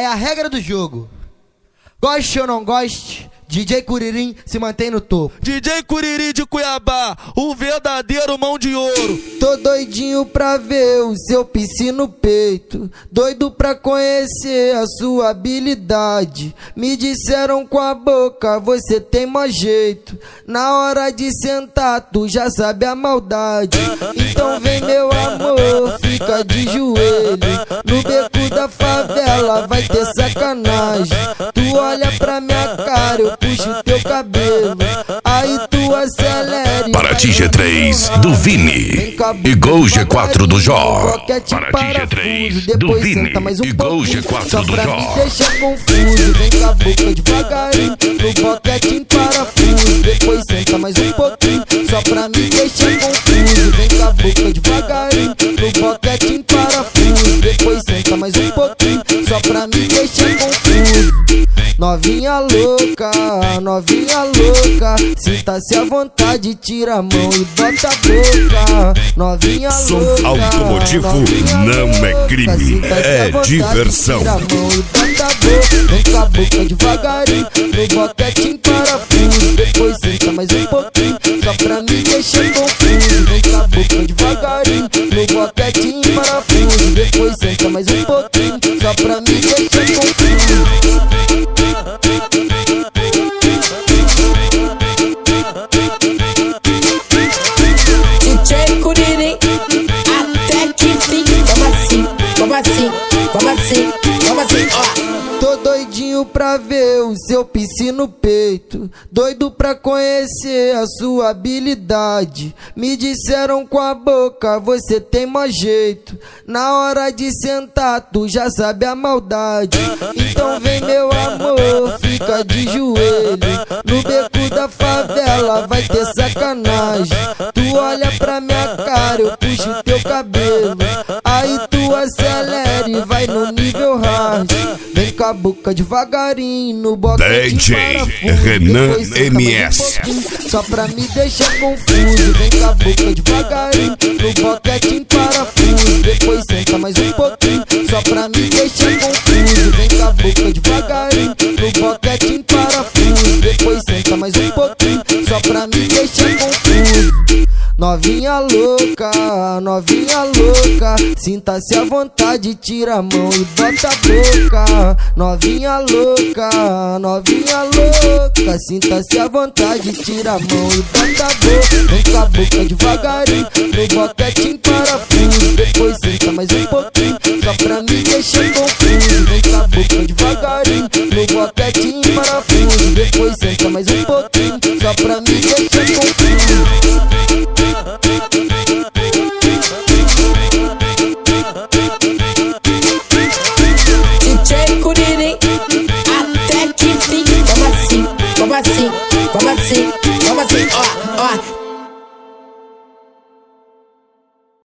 é a regra do jogo. Goste ou não goste, DJ Curirim se mantém no topo. DJ Curirim de Cuiabá, o verdadeiro mão de ouro. Tô doidinho pra ver o seu piercing no peito, doido pra conhecer a sua habilidade. Me disseram com a boca, você tem mais jeito. Na hora de sentar, tu já sabe a maldade. Então vem meu amor, fica de joelho. No beco da favela vai ter sacanagem. Tu olha pra minha cara, eu puxo teu cabelo. Aí tu acelera. Paraty G3 do Vini e Gol G4 do Jó. Paraty G3 do Vini e Gol G4 do Jó. Me deixa confuso, vem com a boca devagarinho no boquete em parafuso. Depois senta mais um pouquinho, só pra me deixar confuso. Vem com a boca devagarinho no boquete em parafuso. Depois senta mais um pouquinho, só pra me deixar confuso. Novinha louca, sinta-se à vontade, tira a mão e bota a boca. Novinha Som louca, automotivo não é crime, é diversão. Tira a mão e bota a boca. Vem com a boca devagarinho no boquete em parafuso. Depois senta mais um pouquinho, só pra me deixar confuso. Vem com a boca devagarinho no boquete em parafuso. Depois senta mais um pouquinho, só pra me deixar confuso. DJ Curirim, até que fim. Vamos assim, ó. Tô doidinho pra ver o seu piercing no peito, doido pra conhecer a sua habilidade. Me disseram com a boca, você tem mais jeito. Na hora de sentar, tu já sabe a maldade. Então vem meu amor, fica de joelho. No beco da favela vai ter sacanagem. Tu olha pra minha cara, eu puxo teu cabelo. Aí tu acelera e vai no nível hard. Vem com a boca devagarinho no boquete DJ Renan MS, só pra me deixar confuso. Vem com a boca devagarinho no boquete em parafuso. Depois senta mais um pouquinho, só pra me deixar confuso. Vem com a boca devagarinho no boquete em parafuso. Depois senta mais um pouquinho, só pra me deixar confuso. Novinha louca, sinta-se à vontade, tira a mão e bota a boca. Novinha louca, sinta-se à vontade, tira a mão e bota a boca. Vem com a boca devagarinho no boquete em parafuso. Depois senta mais um pouquinho, só pra me deixar confuso. Vem com a boca devagarinho no boquete em parafuso. Depois senta mais um pouquinho, só pra me deixar confuso.